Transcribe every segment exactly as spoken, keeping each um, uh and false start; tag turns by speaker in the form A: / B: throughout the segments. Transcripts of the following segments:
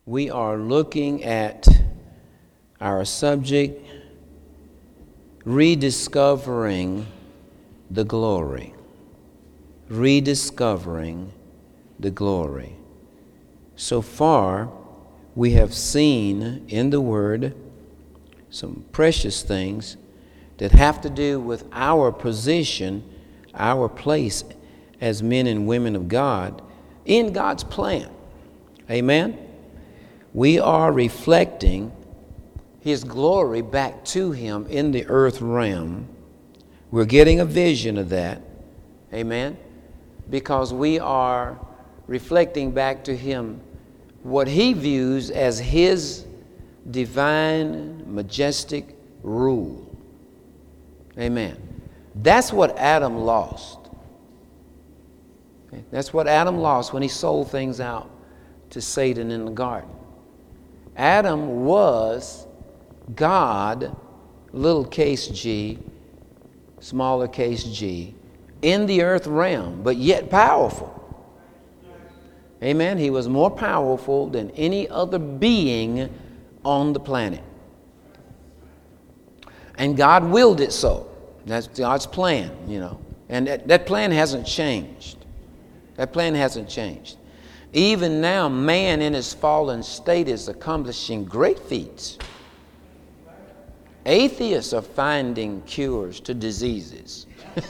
A: we are looking at our subject, rediscovering the glory. Rediscovering the glory. So far, we have seen in the Word some precious things that have to do with our position, our place as men and women of God in God's plan. Amen? We are reflecting His glory back to Him in the earth realm. We're getting a vision of that. Amen? Because we are reflecting back to Him what He views as His divine, majestic rule. Amen. That's what Adam lost. Okay? That's what Adam lost when he sold things out to Satan in the garden. Adam was God, little case g, smaller case g, in the earth realm, but yet powerful. Amen. He was more powerful than any other being on the planet. And God willed it so. That's God's plan, you know. And that, that plan hasn't changed. That plan hasn't changed. Even now, man in his fallen state is accomplishing great feats. Atheists are finding cures to diseases.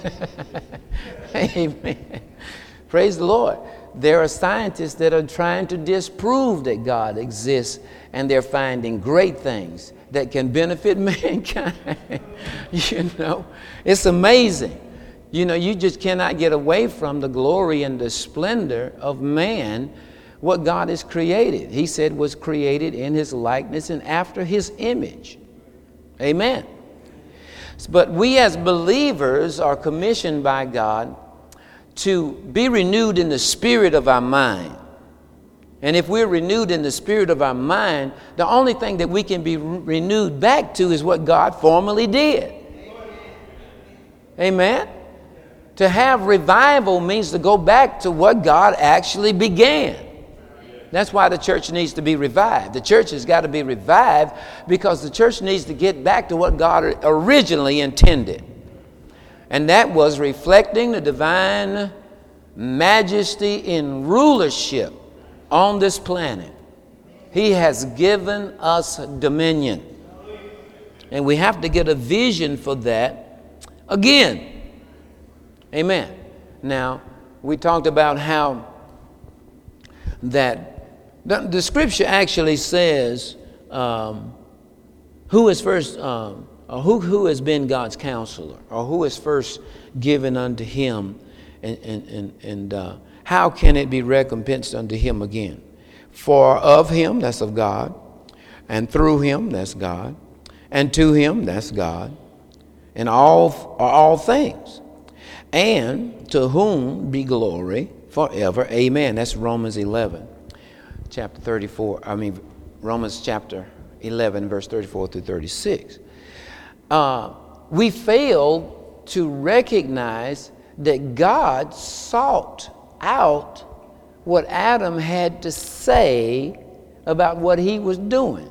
A: Amen. Praise the Lord. There are scientists that are trying to disprove that God exists, and they're finding great things that can benefit mankind. You know, it's amazing. You know, you just cannot get away from the glory and the splendor of man, what God has created. He said was created in His likeness and after His image. Amen. But we as believers are commissioned by God to be renewed in the spirit of our mind. And if we're renewed in the spirit of our mind, the only thing that we can be re- renewed back to is what God formerly did. Amen. To have revival means to go back to what God actually began. That's why the church needs to be revived. The church has got to be revived because the church needs to get back to what God originally intended. And that was reflecting the divine majesty in rulership on this planet. He has given us dominion. And we have to get a vision for that again. Amen. Now, we talked about how that the, the scripture actually says um, who is first, um, or who, who has been God's counselor, or who is first given unto Him, and, and, and, and uh, how can it be recompensed unto Him again? For of Him, that's of God, and through Him, that's God, and to Him, that's God, and all are all things, and to whom be glory forever. Amen. That's Romans eleven, chapter thirty-four. I mean, Romans chapter eleven, verse thirty-four through thirty-six. Uh, we fail to recognize that God sought out what Adam had to say about what he was doing.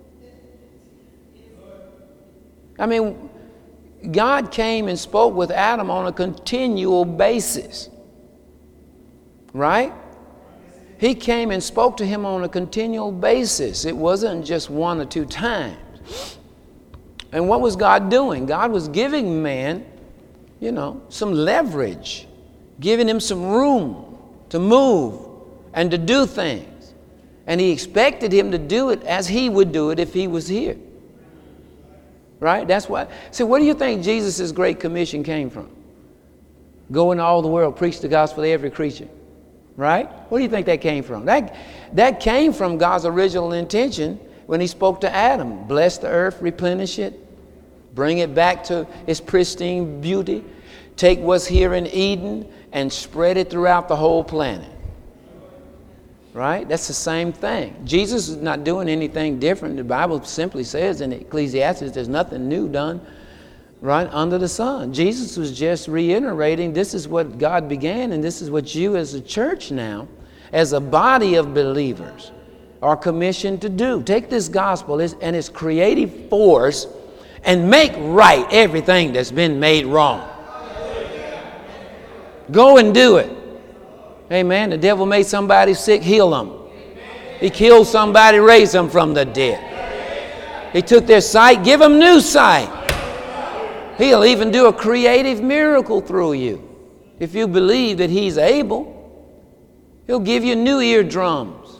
A: I mean, God came and spoke with Adam on a continual basis. Right? He came and spoke to him on a continual basis. It wasn't just one or two times. And what was God doing? God was giving man, you know, some leverage, giving him some room to move and to do things. And He expected him to do it as He would do it if He was here. Right? That's why. So where do you think Jesus' Great Commission came from? Go into all the world, preach the gospel to every creature. Right? Where do you think that came from? That, that came from God's original intention when He spoke to Adam. Bless the earth, replenish it, bring it back to its pristine beauty. Take what's here in Eden and spread it throughout the whole planet. Right? That's the same thing. Jesus is not doing anything different. The Bible simply says in Ecclesiastes there's nothing new done right under the sun. Jesus was just reiterating this is what God began, and this is what you as a church now, as a body of believers, are commissioned to do. Take this gospel and its creative force and make right everything that's been made wrong. Go and do it. Amen. The devil made somebody sick, heal them. He killed somebody, raised them from the dead. He took their sight, give them new sight. He'll even do a creative miracle through you. If you believe that he's able, he'll give you new eardrums.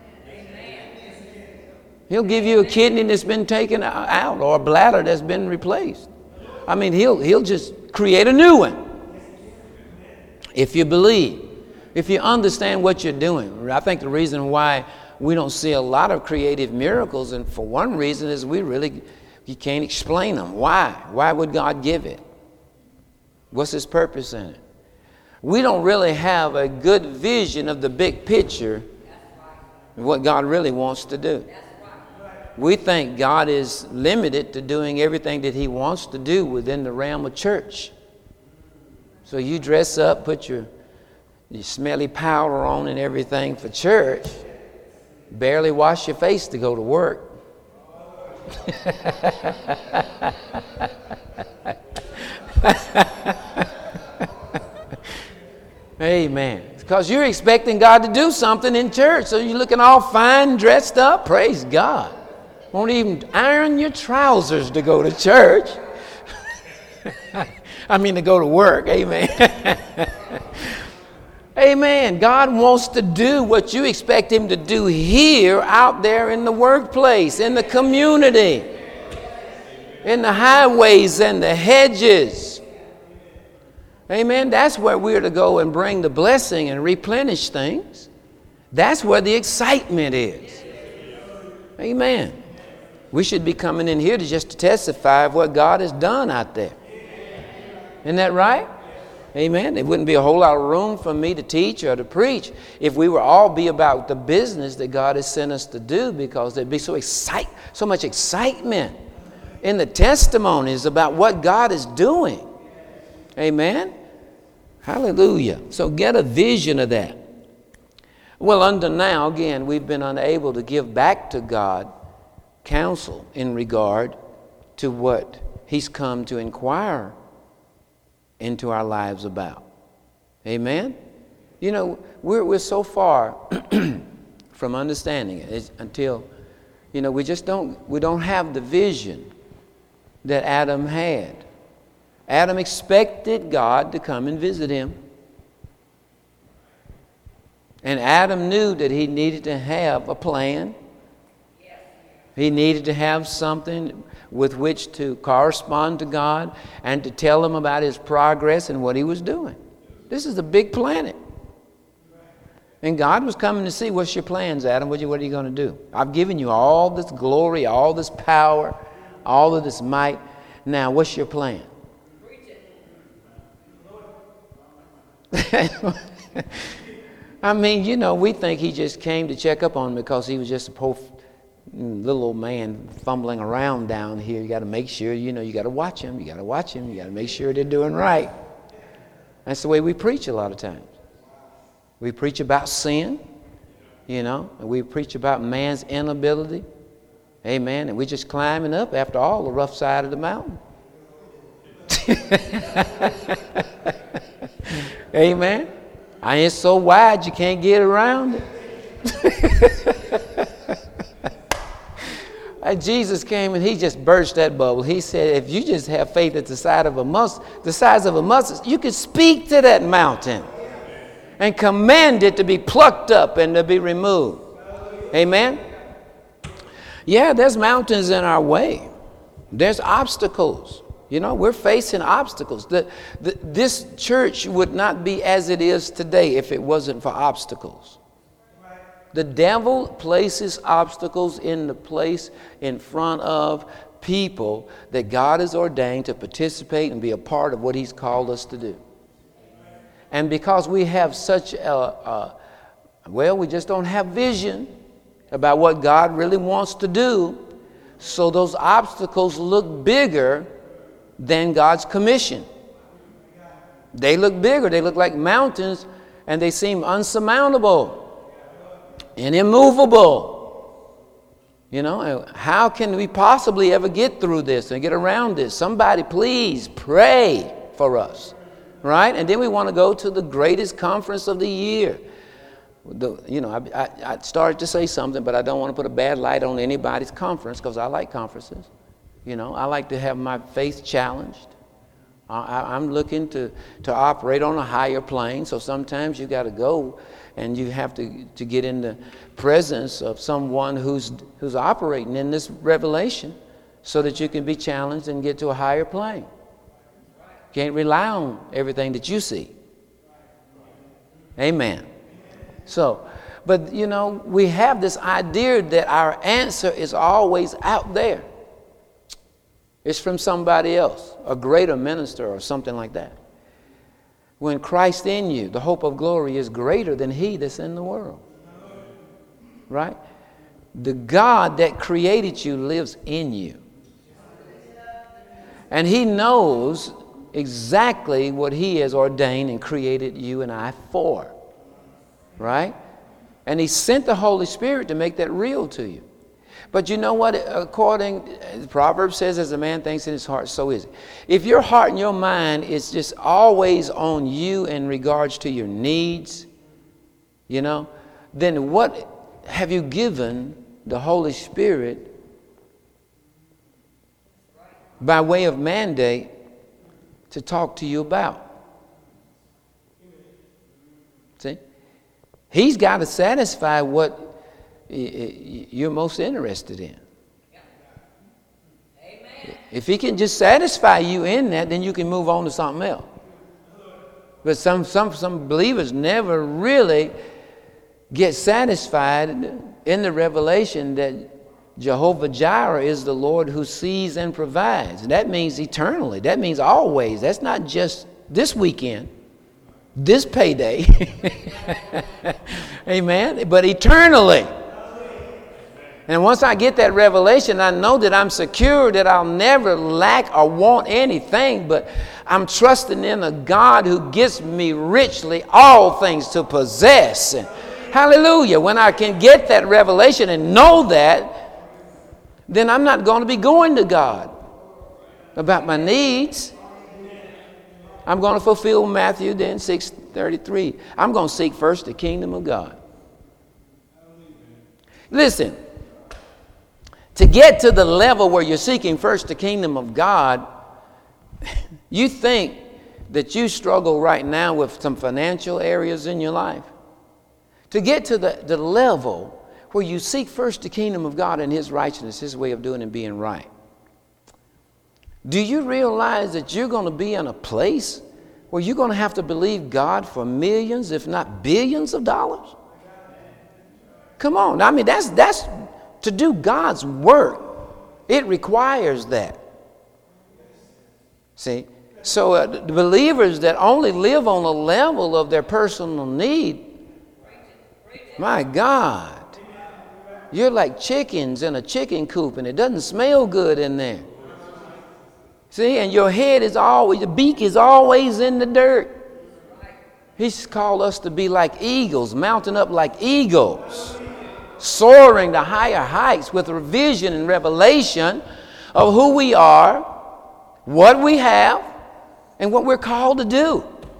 A: He'll give you a kidney that's been taken out or a bladder that's been replaced. I mean, he'll, he'll just create a new one. If you believe, if you understand what you're doing. I think the reason why we don't see a lot of creative miracles, and for one reason, is we really, you can't explain them. Why? Why would God give it? What's his purpose in it? We don't really have a good vision of the big picture of what God really wants to do. We think God is limited to doing everything that he wants to do within the realm of church. So you dress up, put your, your smelly powder on and everything for church, barely wash your face to go to work. Amen. Because you're expecting God to do something in church, so you're looking all fine, dressed up. Praise God. Won't even iron your trousers to go to church. I mean to go to work. Amen. Amen. God wants to do what you expect him to do here, out there in the workplace, in the community, in the highways and the hedges. Amen. That's where we're to go and bring the blessing and replenish things. That's where the excitement is. Amen. We should be coming in here to just to testify of what God has done out there. Isn't that right? Amen. There wouldn't be a whole lot of room for me to teach or to preach if we were all be about the business that God has sent us to do, because there'd be so excite, so much excitement in the testimonies about what God is doing. Amen. Hallelujah. So get a vision of that. Well, under now, again, we've been unable to give back to God counsel in regard to what he's come to inquire into our lives about. Amen? You know, we're, we're so far from understanding it it's until, you know, we just don't, we don't have the vision that Adam had. Adam expected God to come and visit him. And Adam knew that he needed to have a plan. He needed to have something with which to correspond to God and to tell him about his progress and what he was doing. This is a big planet. And God was coming to see, what's your plans, Adam? What are you, what are you going to do? I've given you all this glory, all this power, all of this might. Now, what's your plan? I mean, you know, we think he just came to check up on him because he was just a poor little old man fumbling around down here. You got to make sure, you know, you got to watch him. You got to watch him. You got to make sure they're doing right. That's the way we preach a lot of times. We preach about sin, you know, and we preach about man's inability. Amen. And we're just climbing up, after all, the rough side of the mountain. Amen. I ain't so wide you can't get around it. And Jesus came and he just burst that bubble. He said, if you just have faith at the size of a mustard, the size of a mustard, you can speak to that mountain and command it to be plucked up and to be removed. Amen. Yeah, there's mountains in our way. There's obstacles. You know, we're facing obstacles. The, the, this church would not be as it is today if it wasn't for obstacles. The devil places obstacles in the place in front of people that God has ordained to participate and be a part of what he's called us to do. And because we have such a, a well, we just don't have vision about what God really wants to do, so those obstacles look bigger than God's commission. They look bigger. They look like mountains, and they seem unsurmountable and immovable. You know, how can we possibly ever get through this and get around this? Somebody please pray for us, right? And then we want to go to the greatest conference of the year. The, you know, I, I, I started to say something, but I don't want to put a bad light on anybody's conference because I like conferences. You know, I like to have my faith challenged. I, I'm looking to, to operate on a higher plane, so sometimes you got to go and you have to, to get in the presence of someone who's who's operating in this revelation so that you can be challenged and get to a higher plane. Can't rely on everything that you see. Amen. So, but you know, we have this idea that our answer is always out there. It's from somebody else, a greater minister or something like that. When Christ in you, the hope of glory, is greater than he that's in the world. Right? The God that created you lives in you. And he knows exactly what he has ordained and created you and I for. Right? And he sent the Holy Spirit to make that real to you. But you know what? According, Proverbs says, as a man thinks in his heart, so is it. If your heart and your mind is just always on you in regards to your needs, you know, then what have you given the Holy Spirit by way of mandate to talk to you about? See? He's got to satisfy what you're most interested in. Amen. If he can just satisfy you in that, then you can move on to something else. But some some some believers never really get satisfied in the revelation that Jehovah Jireh is the Lord who sees and provides. And that means eternally. That means always. That's not just this weekend, this payday. Amen. But eternally. And once I get that revelation, I know that I'm secure, that I'll never lack or want anything, but I'm trusting in a God who gives me richly all things to possess. And hallelujah. When I can get that revelation and know that, then I'm not going to be going to God about my needs. I'm going to fulfill Matthew then six thirty-three. I'm going to seek first the kingdom of God. Listen. To get to the level where you're seeking first the kingdom of God, you think that you struggle right now with some financial areas in your life. To get to the, the level where you seek first the kingdom of God and his righteousness, his way of doing and being right. Do you realize that you're going to be in a place where you're going to have to believe God for millions, if not billions of dollars? Come on. I mean, that's that's... To do God's work, it requires that. See? So uh, the believers that only live on a level of their personal need, my God, you're like chickens in a chicken coop and it doesn't smell good in there. See? And your head is always, the beak is always in the dirt. He's called us to be like eagles, mounting up like eagles. Soaring to higher heights with a vision and revelation of who we are, what we have, and what we're called to do.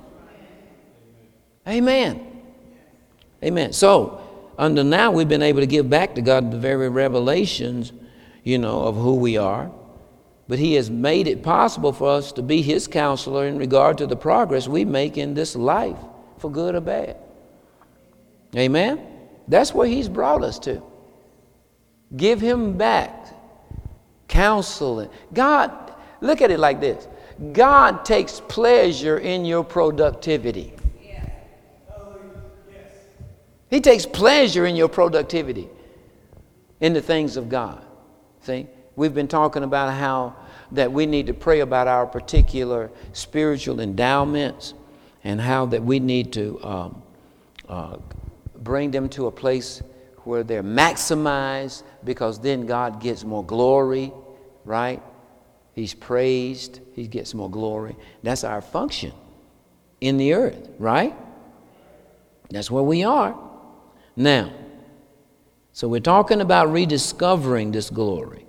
A: Amen. Amen. So, under now we've been able to give back to God the very revelations, you know, of who we are. But he has made it possible for us to be his counselor in regard to the progress we make in this life, for good or bad. Amen. That's where he's brought us to. Give him back. Counseling. God, look at it like this. God takes pleasure in your productivity. Yes. He takes pleasure in your productivity in the things of God. See? We've been talking about how that we need to pray about our particular spiritual endowments and how that we need to um, uh, bring them to a place where they're maximized, because then God gets more glory, right? He's praised. He gets more glory. That's our function in the earth, right? That's where we are. Now, So we're talking about rediscovering this glory.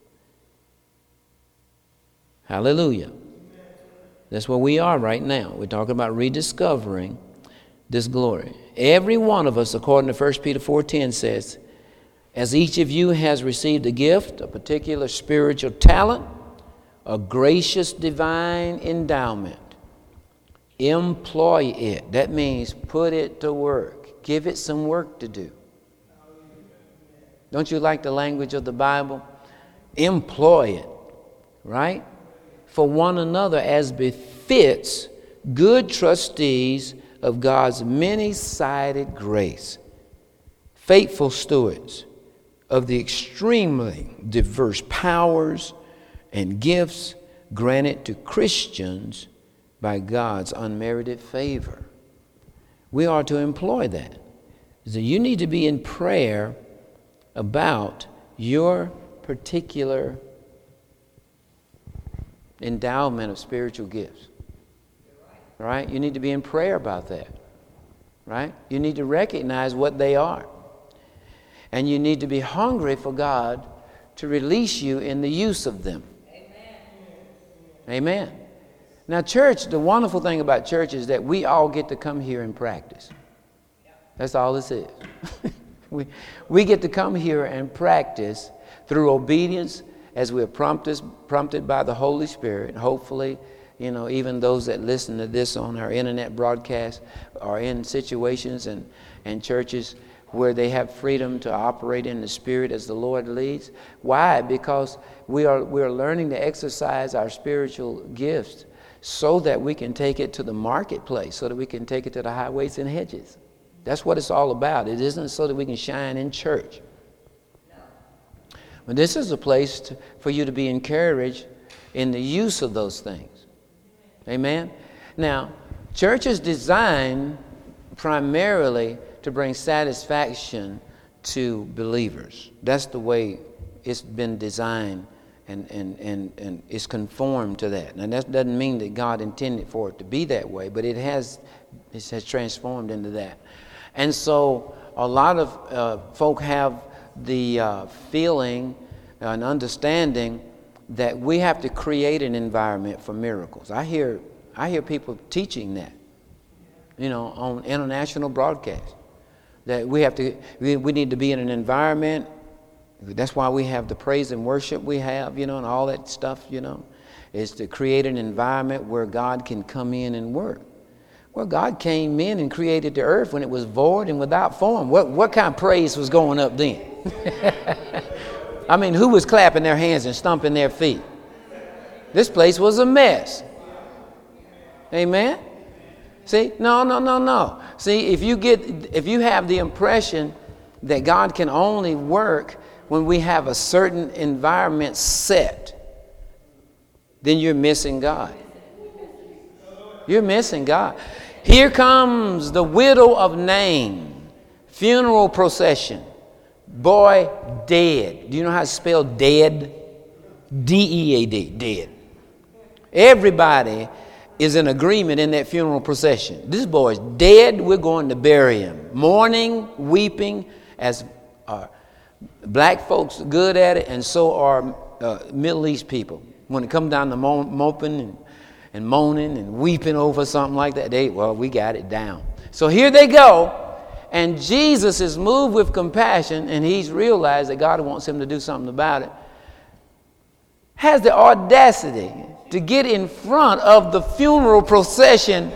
A: Hallelujah. That's where we are right now. We're talking about rediscovering this glory. Every one of us, according to First Peter four ten says, as each of you has received a gift, a particular spiritual talent, a gracious divine endowment, employ it. That means put it to work. Give it some work to do. Don't you like the language of the Bible? Employ it, right? For one another as befits good trustees of God's many-sided grace, faithful stewards of the extremely diverse powers and gifts granted to Christians by God's unmerited favor. We are to employ that. So you need to be in prayer about your particular endowment of spiritual gifts. Right? You need to be in prayer about that. Right? You need to recognize what they are. And you need to be hungry for God to release you in the use of them. Amen. Amen. Now, church, the wonderful thing about church is that we all get to come here and practice. That's all this is. we, we get to come here and practice through obedience as we're prompted, prompted by the Holy Spirit. Hopefully, you know, even those that listen to this on our internet broadcast are in situations and, and churches where they have freedom to operate in the Spirit as the Lord leads. Why? Because we are we are learning to exercise our spiritual gifts so that we can take it to the marketplace, so that we can take it to the highways and hedges. That's what it's all about. It isn't so that we can shine in church. But this is a place to, for you to be encouraged in the use of those things. Amen? Now, church is designed primarily to bring satisfaction to believers. That's the way it's been designed, and, and, and, and it's conformed to that. Now, that doesn't mean that God intended for it to be that way, but it has, it has transformed into that. And so a lot of uh, folk have the uh, feeling and understanding that we have to create an environment for miracles. I hear, I hear people teaching that, you know, on international broadcasts. That we have to, we, we need to be in an environment. That's why we have the praise and worship we have, you know, and all that stuff, you know, is to create an environment where God can come in and work. Well, God came in and created the earth when it was void and without form. What, what kind of praise was going up then? I mean, who was clapping their hands and stomping their feet? This place was a mess. Amen? See, no, no, no, no. See, if you get, if you have the impression that God can only work when we have a certain environment set, then you're missing God. You're missing God. Here comes the widow of Nain, funeral procession. Boy, dead. Do you know how to spell dead? D E A D, dead. Everybody is in agreement in that funeral procession. This boy's dead. We're going to bury him. Mourning, weeping, as uh, black folks are good at it, and so are uh, Middle East people. When it comes down to mo- moping and, and moaning and weeping over something like that, they, well, we got it down. So here they go, and Jesus is moved with compassion, and he's realized that God wants him to do something about it. Has the audacity to get in front of the funeral procession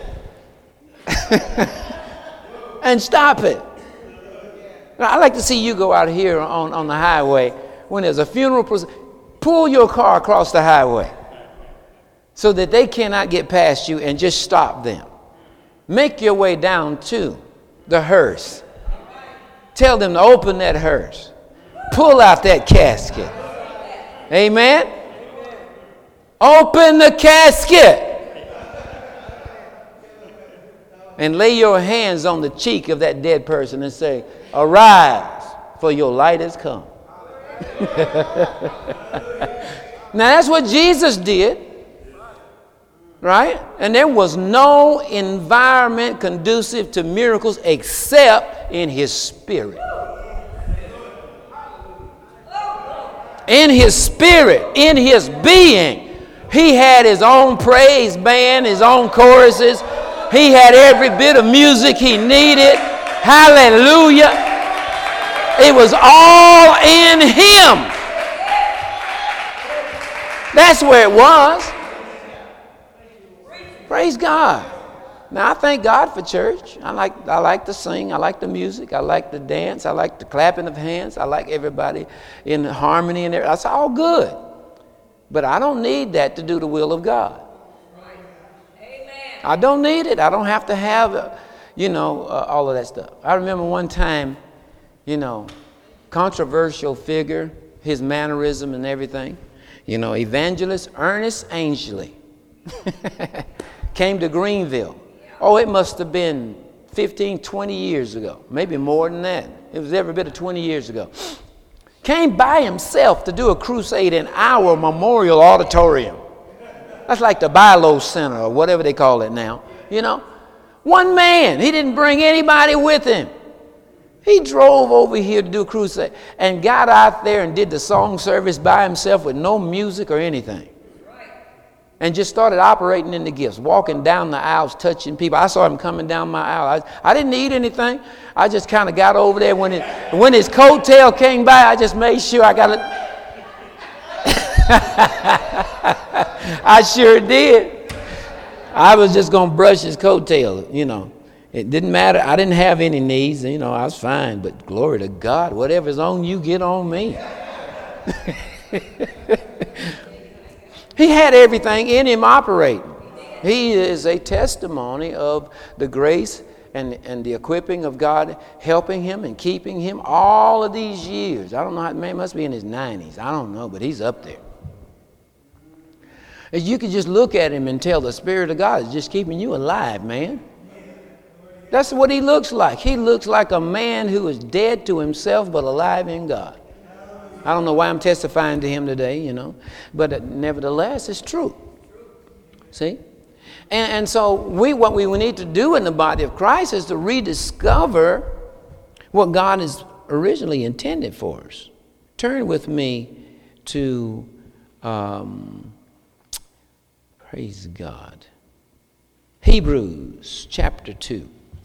A: and stop it. Now, I like to see you go out here on, on the highway when there's a funeral procession. Pull your car across the highway so that they cannot get past you, and just stop them. Make your way down to the hearse. Tell them to open that hearse. Pull out that casket. Amen? Open the casket and lay your hands on the cheek of that dead person and say, "Arise, for your light has come." Now that's what Jesus did, right? And there was no environment conducive to miracles except in his spirit. In his spirit, in his being, he had his own praise band, his own choruses. He had every bit of music he needed. Hallelujah. It was all in him. That's where it was. Praise God. Now I thank God for church. I like I like to sing. I like the music. I like to dance. I like the clapping of hands. I like everybody in harmony and everything. That's all good. But I don't need that to do the will of God. I don't need it. I don't have to have, uh, you know, uh, all of that stuff. I remember one time, you know, controversial figure, his mannerism and everything. You know, evangelist Ernest Angley came to Greenville. Oh, it must have been fifteen, twenty years ago, maybe more than that. It was every bit of twenty years ago. Came by himself to do a crusade in our Memorial Auditorium. That's like the Bilo Center or whatever they call it now. You know, one man. He didn't bring anybody with him. He drove over here to do a crusade and got out there and did the song service by himself with no music or anything. And just started operating in the gifts, walking down the aisles, touching people. I saw him coming down my aisle. I, I didn't need anything. I just kind of got over there. When, it, when his coattail came by, I just made sure I got it. I sure did. I was just going to brush his coattail, you know. It didn't matter. I didn't have any needs. You know, I was fine. But glory to God, whatever's on you, get on me. He had everything in him operating. He is a testimony of the grace and, and the equipping of God helping him and keeping him all of these years. I don't know how, man must be in his nineties. I don't know, but he's up there. And you can just look at him and tell the Spirit of God is just keeping you alive, man. That's what he looks like. He looks like a man who is dead to himself but alive in God. I don't know why I'm testifying to him today, you know, but uh, nevertheless, it's true. See? And, and so we, what we need to do in the body of Christ is to rediscover what God has originally intended for us. Turn with me to, um, praise God, Hebrews chapter two.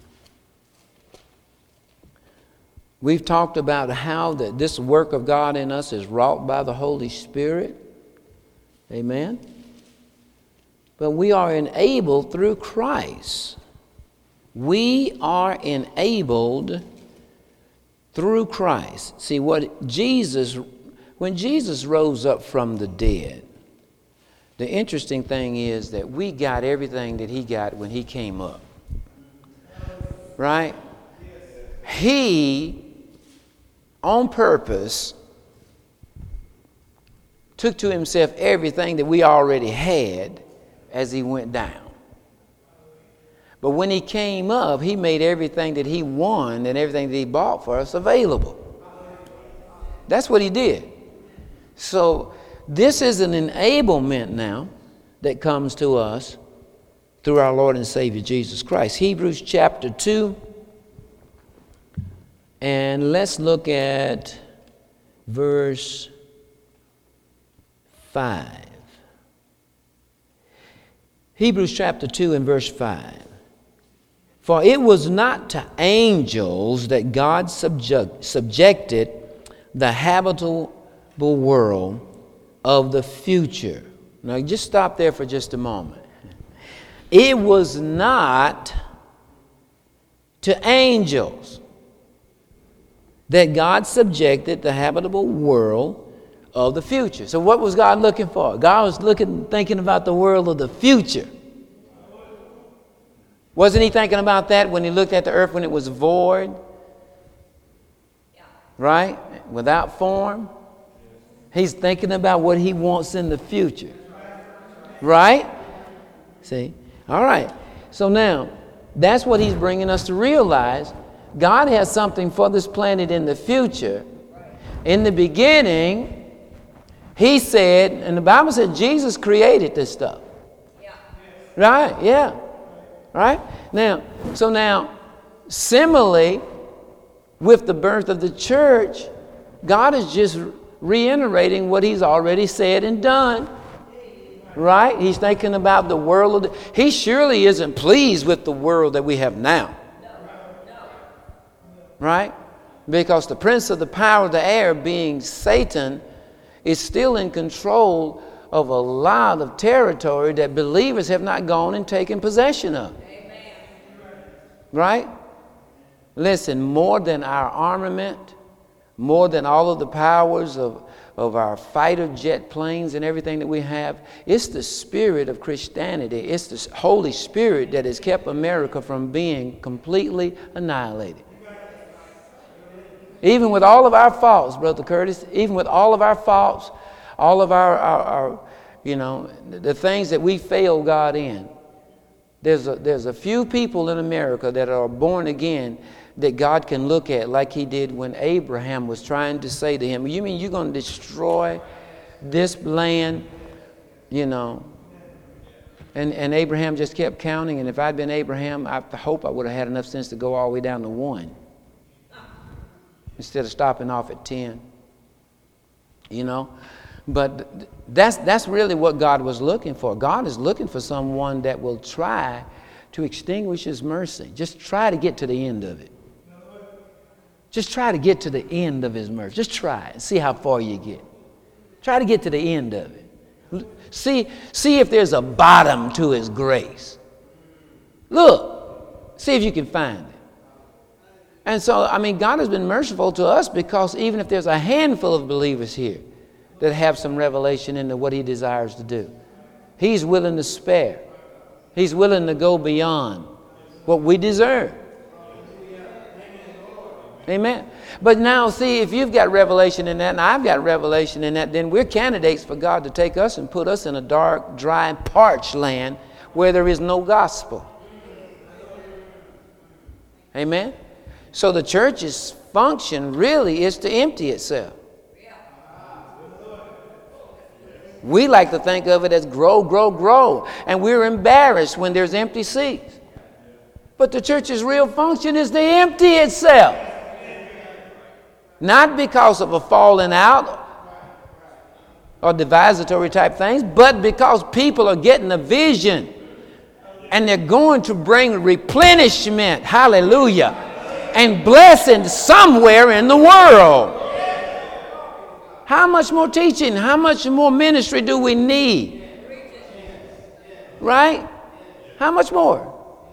A: We've talked about how that this work of God in us is wrought by the Holy Spirit. Amen. But we are enabled through Christ. We are enabled through Christ. See, what Jesus, when Jesus rose up from the dead, the interesting thing is that we got everything that he got when he came up. Right? He, on purpose, took to himself everything that we already had as he went down. But when he came up, he made everything that he won and everything that he bought for us available. That's what he did. So this is an enablement now that comes to us through our Lord and Savior Jesus Christ. Hebrews chapter two. And let's look at verse five. Hebrews chapter two and verse five. For it was not to angels that God subject, subjected the habitable world of the future. Now just stop there for just a moment. It was not to angels that God subjected the habitable world of the future. So what was God looking for? God was looking, thinking about the world of the future. Wasn't he thinking about that when he looked at the earth when it was void? Yeah. Right? Without form? He's thinking about what he wants in the future. Right? See? All right. So now, that's what he's bringing us to realize. God has something for this planet in the future. In the beginning, he said, and the Bible said Jesus created this stuff. Yeah. Right? Yeah. Right? Now, so now, similarly, with the birth of the church, God is just reiterating what he's already said and done. Right? He's thinking about the world. Of the, he surely isn't pleased with the world that we have now. Right? Because the prince of the power of the air, being Satan, is still in control of a lot of territory that believers have not gone and taken possession of. Amen. Right? Listen, more than our armament, more than all of the powers of, of our fighter jet planes and everything that we have, it's the spirit of Christianity. It's the Holy Spirit that has kept America from being completely annihilated. Even with all of our faults, Brother Curtis, even with all of our faults, all of our, our, our you know, the things that we fail God in, there's a, there's a few people in America that are born again that God can look at like he did when Abraham was trying to say to him, you mean you're going to destroy this land, you know? And, and Abraham just kept counting, and if I'd been Abraham, I hope I would have had enough sense to go all the way down to one instead of stopping off at ten, you know? But that's, that's really what God was looking for. God is looking for someone that will try to extinguish his mercy. Just try to get to the end of it. Just try to get to the end of his mercy. Just try it. See how far you get. Try to get to the end of it. See, see if there's a bottom to his grace. Look. See if you can find it. And so, I mean, God has been merciful to us because even if there's a handful of believers here that have some revelation into what he desires to do, he's willing to spare. He's willing to go beyond what we deserve. Amen. But now, see, if you've got revelation in that and I've got revelation in that, then we're candidates for God to take us and put us in a dark, dry, parched land where there is no gospel. Amen. So the church's function really is to empty itself. We like to think of it as grow, grow, grow. And we're embarrassed when there's empty seats. But the church's real function is to empty itself. Not because of a falling out or divisatory type things, but because people are getting a vision and they're going to bring replenishment, hallelujah, and blessing somewhere in the world. How much more teaching, how much more ministry do we need? Right? How much more?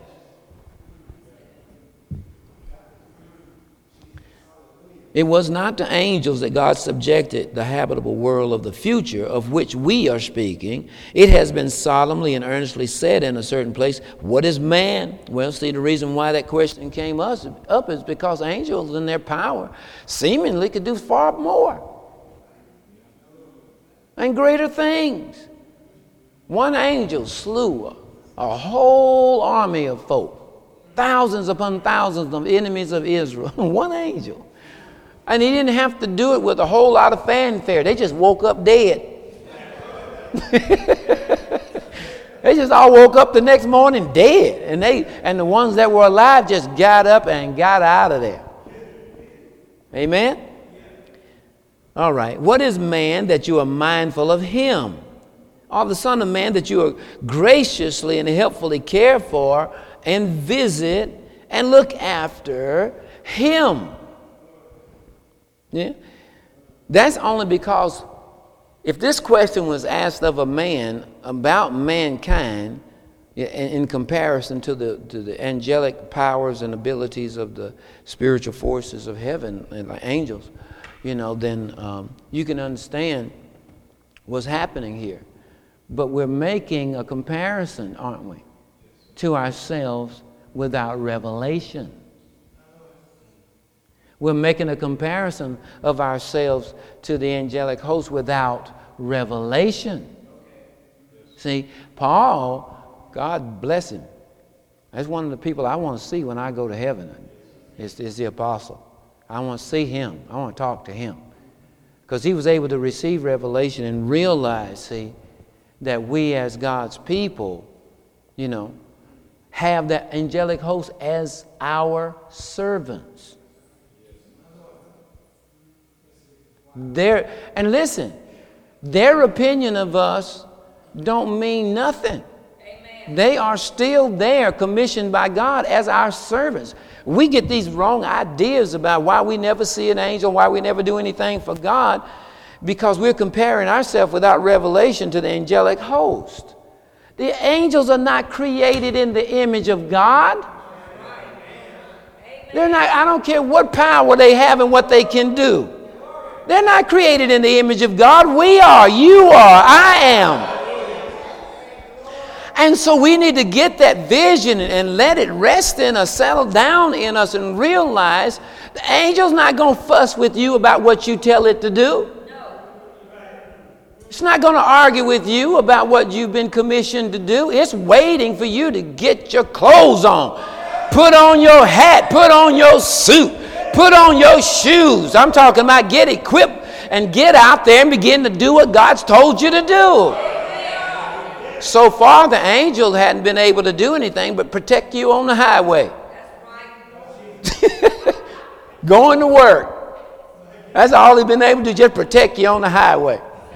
A: It was not to angels that God subjected the habitable world of the future of which we are speaking. It has been solemnly and earnestly said in a certain place, what is man? Well, see, the reason why that question came us up is because angels in their power seemingly could do far more and greater things. One angel slew a, a whole army of folk, thousands upon thousands of enemies of Israel. One angel. And he didn't have to do it with a whole lot of fanfare. They just woke up dead. They just all woke up the next morning dead. And they and the ones that were alive just got up and got out of there. Amen? All right. What is man that you are mindful of him? Or the Son of Man that you are graciously and helpfully care for and visit and look after him? Yeah, that's only because if this question was asked of a man about mankind in, in comparison to the to the angelic powers and abilities of the spiritual forces of heaven and like angels, you know, then um, you can understand what's happening here. But we're making a comparison, aren't we, to ourselves without revelation. We're making a comparison of ourselves to the angelic host without revelation. See, Paul, God bless him. That's one of the people I want to see when I go to heaven. Is, is the apostle. I want to see him. I want to talk to him. Because he was able to receive revelation and realize, see, that we as God's people, you know, have that angelic host as our servants. Their, and listen, their opinion of us don't mean nothing. Amen. They are still there, commissioned by God as our servants. We get these wrong ideas about why we never see an angel, why we never do anything for God, because we're comparing ourselves without revelation to the angelic host. The angels are not created in the image of God. They're not, I don't care what power they have and what they can do. They're not created in the image of God. We are, you are, I am. And so we need to get that vision and let it rest in us, settle down in us, and realize the angel's not going to fuss with you about what you tell it to do. It's not going to argue with you about what you've been commissioned to do. It's waiting for you to get your clothes on. Put on your hat. Put on your suit. Put on your shoes. I'm talking about get equipped and get out there and begin to do what God's told you to do. So far, the angel hadn't been able to do anything but protect you on the highway. Going to work. That's all he's been able to do, just protect you on the highway.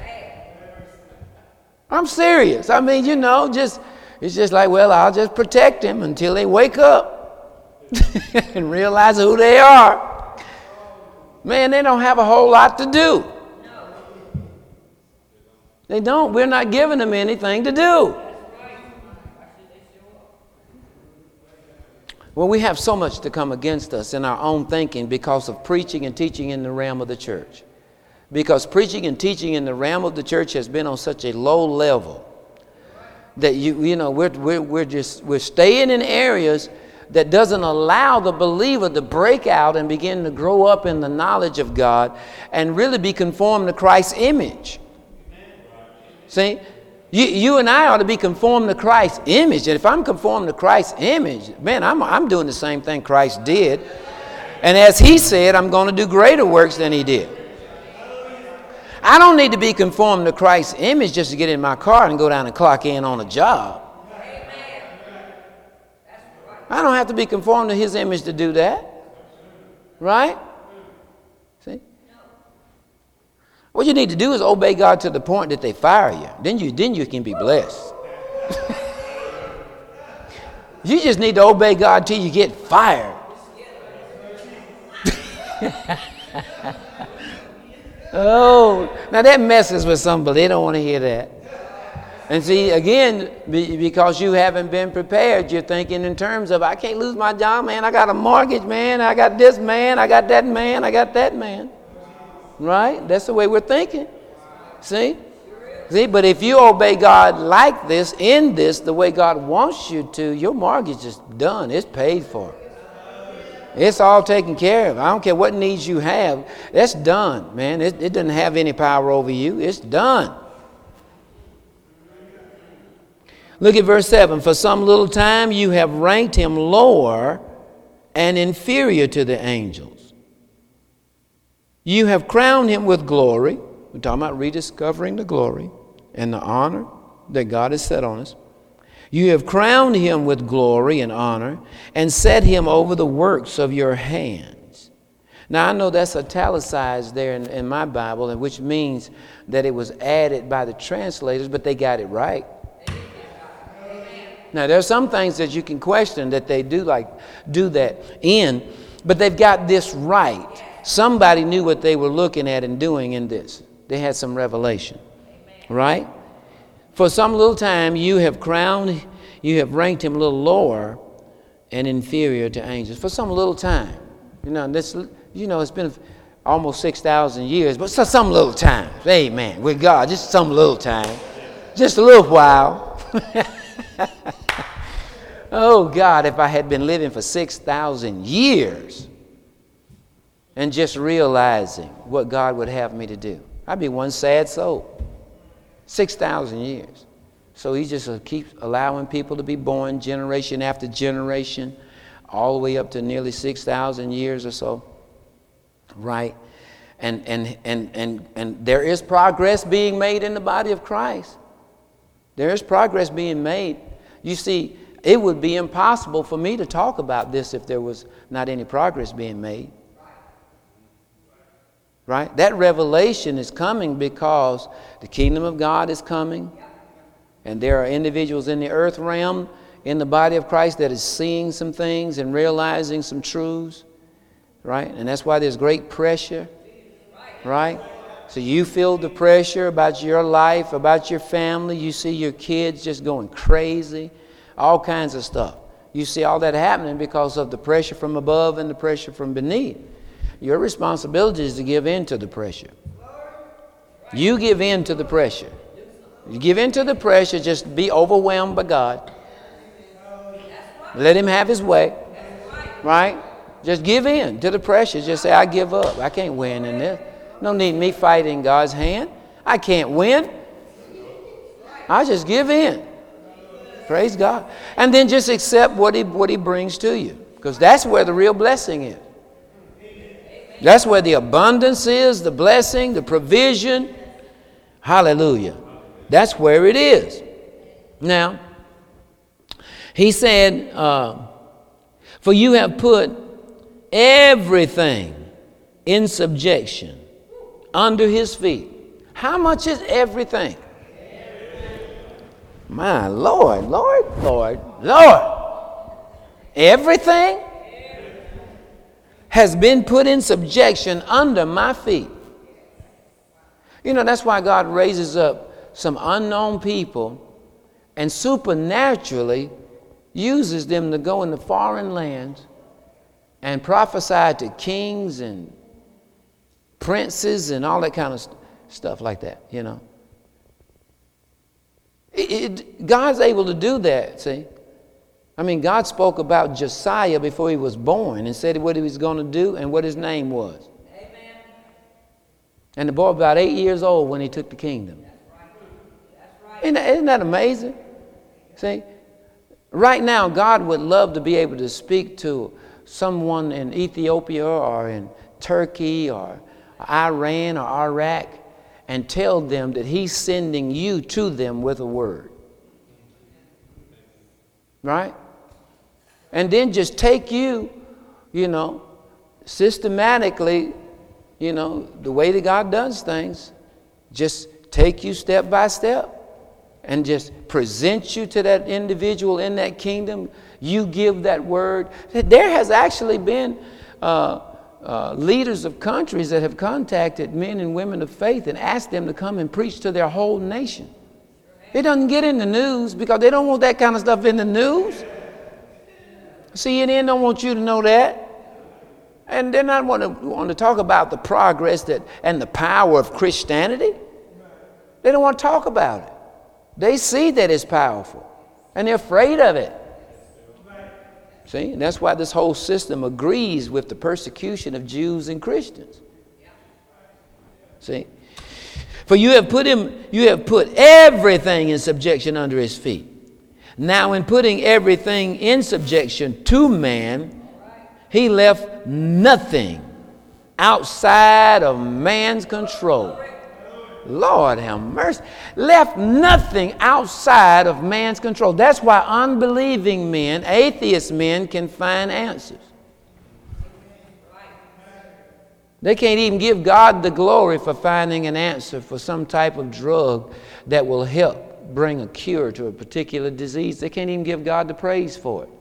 A: I'm serious. I mean, you know, just it's just like, well, I'll just protect him until they wake up and realize who they are. Man, they don't have a whole lot to do. They don't. We're not giving them anything to do. Well, we have so much to come against us in our own thinking because of preaching and teaching in the realm of the church. Because preaching and teaching in the realm of the church has been on such a low level that you you know we're we're we're just we're staying in areas that doesn't allow the believer to break out and begin to grow up in the knowledge of God and really be conformed to Christ's image. See, you, you and I ought to be conformed to Christ's image. And if I'm conformed to Christ's image, man, I'm I'm doing the same thing Christ did. And as he said, I'm going to do greater works than he did. I don't need to be conformed to Christ's image just to get in my car and go down and clock in on a job. I don't have to be conformed to his image to do that. Right? See? What you need to do is obey God to the point that they fire you. Then you, then you can be blessed. You just need to obey God till you get fired. Oh, now that messes with somebody. They don't want to hear that. And see, again, because you haven't been prepared, you're thinking in terms of, I can't lose my job, man. I got a mortgage, man. I got this man. I got that man. I got that man. Right? That's the way we're thinking. See? See, but if you obey God like this, in this, the way God wants you to, your mortgage is done. It's paid for. It's all taken care of. I don't care what needs you have. That's done, man. It, it doesn't have any power over you. It's done. Look at verse seven. For some little time you have ranked him lower and inferior to the angels. You have crowned him with glory. We're talking about rediscovering the glory and the honor that God has set on us. You have crowned him with glory and honor and set him over the works of your hands. Now, I know that's italicized there in, in my Bible, which means that it was added by the translators, but they got it right. Now, there are some things that you can question that they do like do that in, but they've got this right. Somebody knew what they were looking at and doing in this. They had some revelation, right? For some little time you have crowned, you have ranked him a little lower and inferior to angels. For some little time. You know, this, you know, it's been almost six thousand years, but some little time. Amen. With God, just some little time. Just a little while. Oh, God, if I had been living for six thousand years and just realizing what God would have me to do, I'd be one sad soul. six thousand years. So he just keeps allowing people to be born generation after generation, all the way up to nearly six thousand years or so. Right? And, and, and, and, and there is progress being made in the body of Christ. There is progress being made. You see, it would be impossible for me to talk about this if there was not any progress being made. Right? That revelation is coming because the kingdom of God is coming. And there are individuals in the earth realm, in the body of Christ, that is seeing some things and realizing some truths. Right? And that's why there's great pressure. Right? So you feel the pressure about your life, about your family. You see your kids just going crazy. All kinds of stuff. You see all that happening because of the pressure from above and the pressure from beneath. Your responsibility is to give in to the pressure. You give in to the pressure. You give in to the pressure, just be overwhelmed by God. Let him have his way. Right? Just give in to the pressure. Just say, I give up. I can't win in this. No need me fighting God's hand. I can't win. I just give in. Praise God. And then just accept what he, what he brings to you. Because that's where the real blessing is. That's where the abundance is, the blessing, the provision. Hallelujah. That's where it is. Now, he said, uh, for you have put everything in subjection under his feet. How much is everything? My Lord, Lord, Lord, Lord. Everything has been put in subjection under my feet. You know, that's why God raises up some unknown people and supernaturally uses them to go into foreign lands and prophesy to kings and princes and all that kind of st- stuff like that, you know. It, it, God's able to do that, see. I mean, God spoke about Josiah before he was born and said what he was going to do and what his name was. Amen. And the boy was about eight years old when he took the kingdom. That's right. That's right. Isn't that, isn't that amazing? See, right now, God would love to be able to speak to someone in Ethiopia or in Turkey or Iran or Iraq and tell them that he's sending you to them with a word. Right? And then just take you, you know, systematically, you know, the way that God does things, just take you step by step and just present you to that individual in that kingdom. You give that word. There has actually been uh, uh, leaders of countries that have contacted men and women of faith and asked them to come and preach to their whole nation. It doesn't get in the news because they don't want that kind of stuff in the news. C N N don't want you to know that. And they're not want to, want to talk about the progress that and the power of Christianity. They don't want to talk about it. They see that it's powerful. And they're afraid of it. See, and that's why this whole system agrees with the persecution of Jews and Christians. See? For you have put him, you have put everything in subjection under his feet. Now in putting everything in subjection to man, he left nothing outside of man's control. Lord have mercy. Left nothing outside of man's control. That's why unbelieving men, atheist men, can find answers. They can't even give God the glory for finding an answer for some type of drug that will help bring a cure to a particular disease. They can't even give God the praise for it.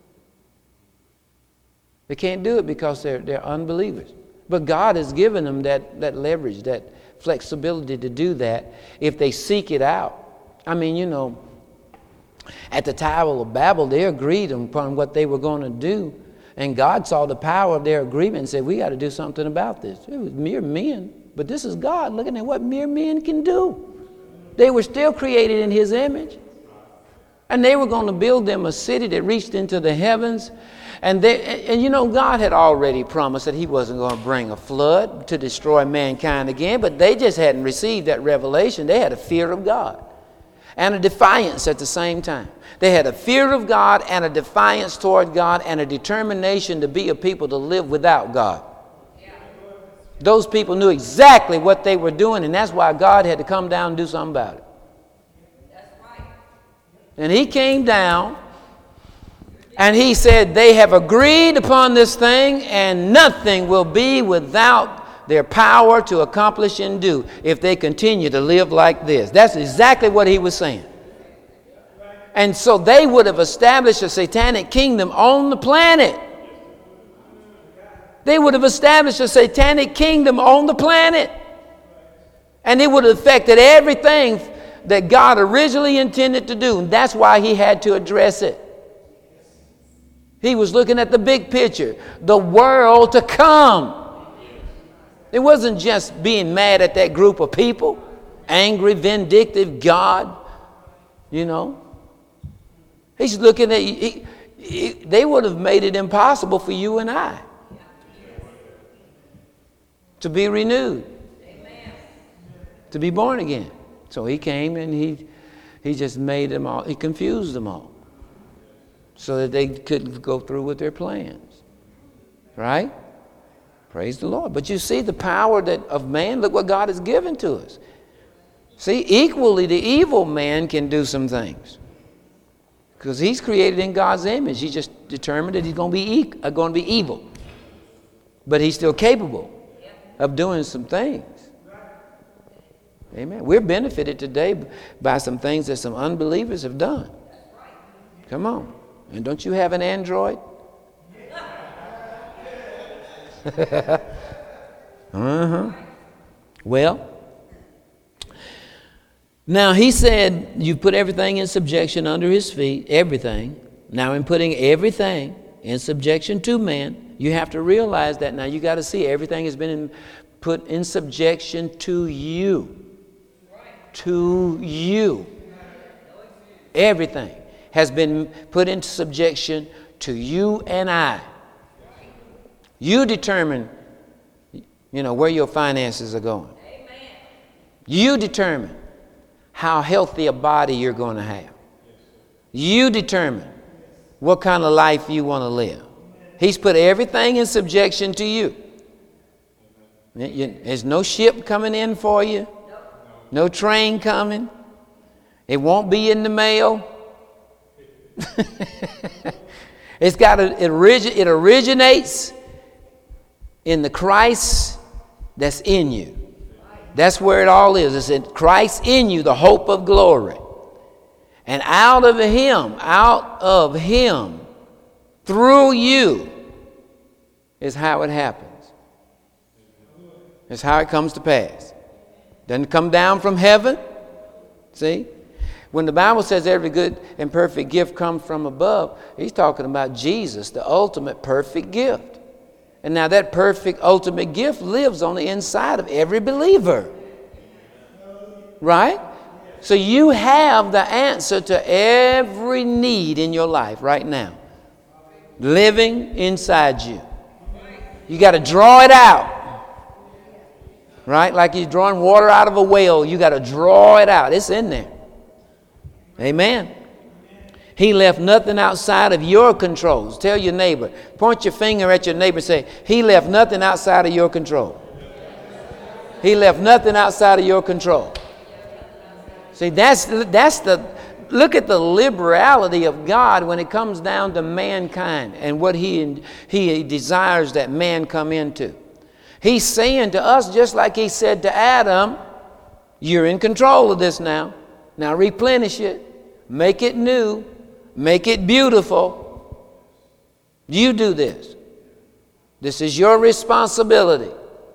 A: They can't do it because they're, they're unbelievers. But God has given them that, that leverage, that flexibility to do that if they seek it out. I mean, you know, at the Tower of Babel, they agreed upon what they were going to do. And God saw the power of their agreement and said, we got to do something about this. It was mere men, but this is God looking at what mere men can do. They were still created in his image. And they were going to build them a city that reached into the heavens. And, they, and, and you know, God had already promised that he wasn't going to bring a flood to destroy mankind again, but they just hadn't received that revelation. They had a fear of God and a defiance at the same time. They had a fear of God and a defiance toward God and a determination to be a people to live without God. Those people knew exactly what they were doing, and that's why God had to come down and do something about it. And he came down and he said, they have agreed upon this thing and nothing will be without their power to accomplish and do if they continue to live like this. That's exactly what he was saying. And so they would have established a satanic kingdom on the planet. They would have established a satanic kingdom on the planet. And it would have affected everything that God originally intended to do. And that's why he had to address it. He was looking at the big picture, the world to come. It wasn't just being mad at that group of people, angry, vindictive, God, you know. He's looking at, he, he, they would have made it impossible for you and I to be renewed, to be born again. So he came and he, he just made them all, he confused them all so that they couldn't go through with their plans. Right? Praise the Lord. But you see the power that of man, look what God has given to us. See, equally the evil man can do some things. Because he's created in God's image. He just determined that he's going to be e- uh, going to be evil. But he's still capable of doing some things. Amen. We're benefited today by some things that some unbelievers have done. Come on. And don't you have an Android? uh-huh. Well, now he said you put everything in subjection under his feet, everything. Now in putting everything in subjection to man, you have to realize that now you got to see everything has been in, put in subjection to you. To you. Everything has been put into subjection to you and I. You determine, you know, where your finances are going. You determine how healthy a body you're going to have. You determine what kind of life you want to live. He's put everything in subjection to you. There's no ship coming in for you. No train coming. It won't be in the mail. It's got a, it, origi- it originates in the Christ that's in you. That's where it all is. It's in Christ in you, the hope of glory. And out of him, out of him, through you, is how it happens. It's how it comes to pass. Doesn't come down from heaven. See? When the Bible says every good and perfect gift comes from above, he's talking about Jesus, the ultimate perfect gift. And now that perfect ultimate gift lives on the inside of every believer. Right? So you have the answer to every need in your life right now. Living inside you. You got to draw it out. Right? Like you're drawing water out of a well. You got to draw it out. It's in there. Amen. He left nothing outside of your controls. Tell your neighbor. Point your finger at your neighbor and say, he left nothing outside of your control. He left nothing outside of your control. See, that's, that's the, look at the liberality of God when it comes down to mankind and what he, he desires that man come into. He's saying to us, just like he said to Adam, you're in control of this now. Now replenish it. Make it new. Make it beautiful. You do this. This is your responsibility.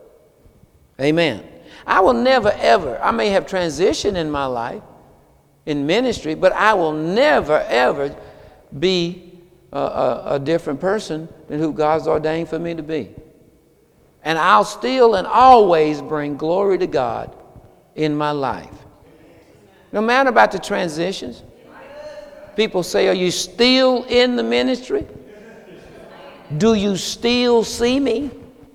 A: Amen. I will never, ever, I may have transitioned in my life, in ministry, but I will never, ever be a, a, a different person than who God's ordained for me to be. And I'll still and always bring glory to God in my life. No matter about the transitions. People say, are you still in the ministry? Do you still see me?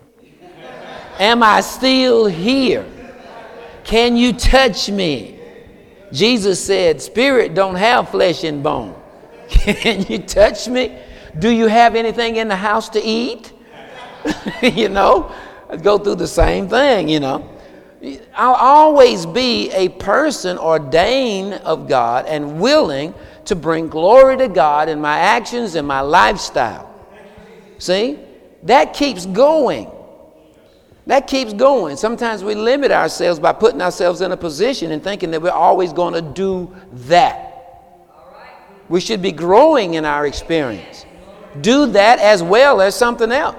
A: Am I still here? Can you touch me? Jesus said, spirit don't have flesh and bone. Can you touch me? Do you have anything in the house to eat? You know, I go through the same thing, you know. I'll always be a person ordained of God and willing to bring glory to God in my actions and my lifestyle. See? That keeps going. That keeps going. Sometimes we limit ourselves by putting ourselves in a position and thinking that we're always going to do that. We should be growing in our experience. Do that as well as something else.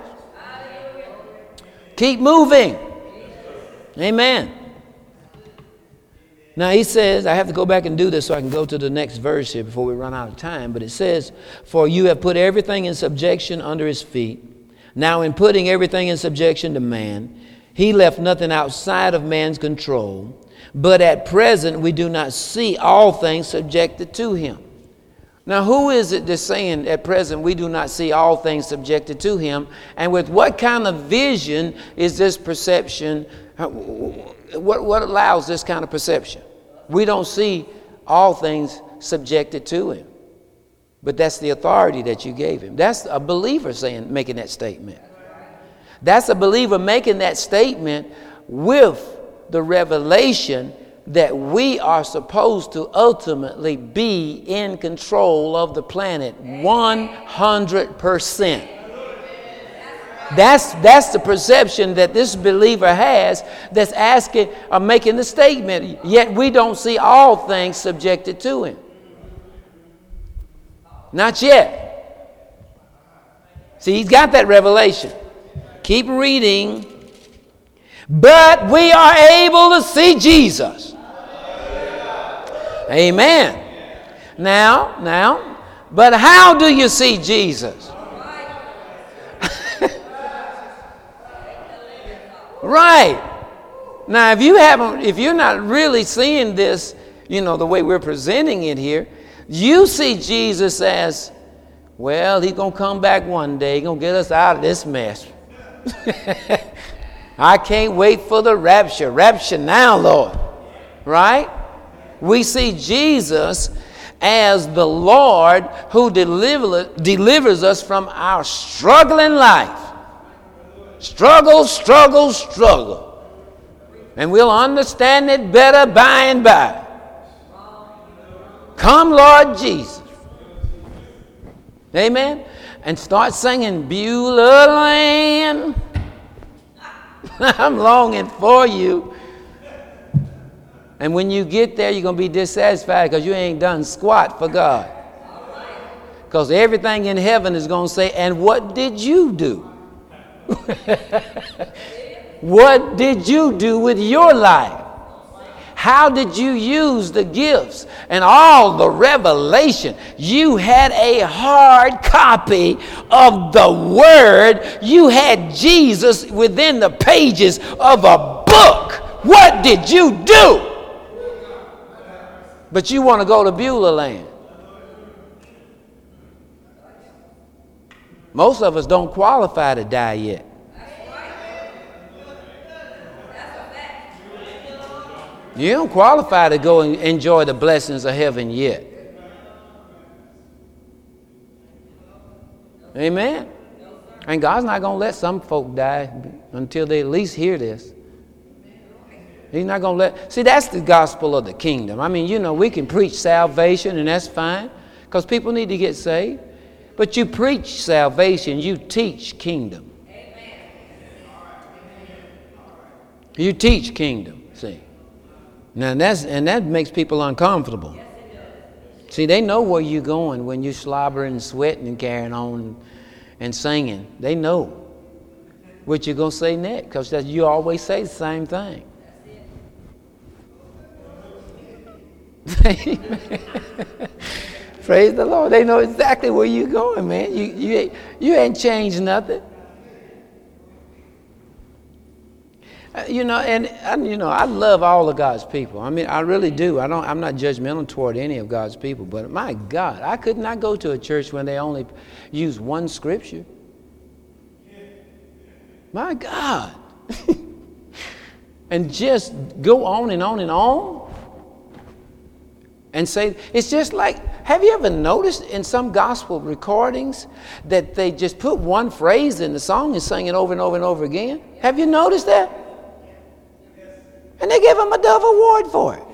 A: Keep moving. Amen. Now he says, I have to go back and do this so I can go to the next verse here before we run out of time. But it says, for you have put everything in subjection under his feet. Now in putting everything in subjection to man, he left nothing outside of man's control. But at present we do not see all things subjected to him. Now who is it that's saying at present we do not see all things subjected to him? And with what kind of vision is this perception? What, what allows this kind of perception? We don't see all things subjected to him. But that's the authority that you gave him. That's a believer saying, making that statement. That's a believer making that statement with the revelation that we are supposed to ultimately be in control of the planet one hundred percent. That's, that's the perception that this believer has that's asking or making the statement, yet we don't see all things subjected to him. Not yet. See, he's got that revelation. Keep reading. But we are able to see Jesus. Amen. Now, now, but how do you see Jesus? Right. Now, if you haven't, if you're not really seeing this, you know, the way we're presenting it here, you see Jesus as, well, he's going to come back one day. He's going to get us out of this mess. I can't wait for the rapture. Rapture now, Lord. Right? We see Jesus as the Lord who deliver, delivers us from our struggling life. Struggle, struggle, struggle. And we'll understand it better by and by. Come, Lord Jesus. Amen. And start singing Beulah Land. I'm longing for you. And when you get there, you're going to be dissatisfied because you ain't done squat for God. Because everything in heaven is going to say, and what did you do? What did you do with your life? How did you use the gifts and all the revelation? You had a hard copy of the Word. You had Jesus within the pages of a book. What did you do? But you want to go to Beulah Land. Most of us don't qualify to die yet. You don't qualify to go and enjoy the blessings of heaven yet. Amen. And God's not going to let some folk die until they at least hear this. He's not going to let... See, that's the gospel of the kingdom. I mean, you know, we can preach salvation and that's fine because people need to get saved. But you preach salvation, you teach kingdom. You teach kingdom, see. Now that's and that makes people uncomfortable. See, they know where you're going when you're slobbering and sweating and carrying on and singing. They know what you're going to say next because you always say the same thing. Praise the Lord. They know exactly where you're going, man. You, you, you ain't changed nothing. You know, and, and you know, I love all of God's people. I mean, I really do. I don't. I'm not judgmental toward any of God's people. But my God, I could not go to a church when they only use one scripture. My God, and just go on and on and on, and say it's just like. Have you ever noticed in some gospel recordings that they just put one phrase in the song and sing it over and over and over again? Have you noticed that? And they give them a Dove Award for it.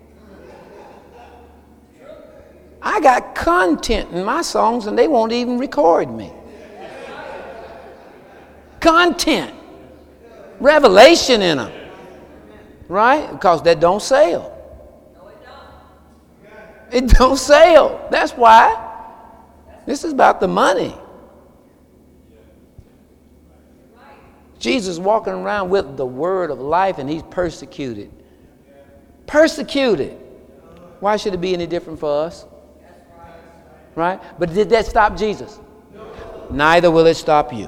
A: I got content in my songs and they won't even record me. Content. revelation in them. Right? Because that don't sell. It don't sell. That's why. This is about the money. Jesus walking around with the word of life and he's persecuted. Persecuted. Why should it be any different for us? Right? But did that stop Jesus? Neither will it stop you.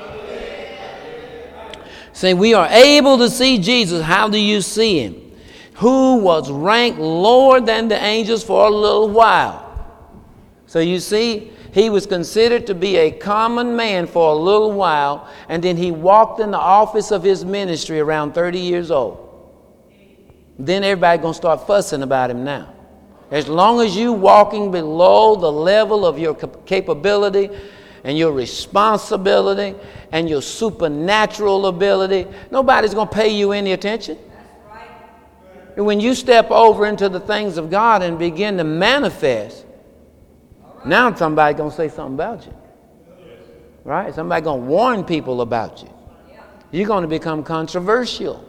A: Saying we are able to see Jesus. How do you see him? Who was ranked lower than the angels for a little while. So you see, he was considered to be a common man for a little while, and then he walked in the office of his ministry around thirty years old. Then everybody going to start fussing about him now. As long as you walking below the level of your capability and your responsibility and your supernatural ability, nobody's going to pay you any attention. And when you step over into the things of God and begin to manifest, now somebody's going to say something about you. Right? Somebody's going to warn people about you. You're going to become controversial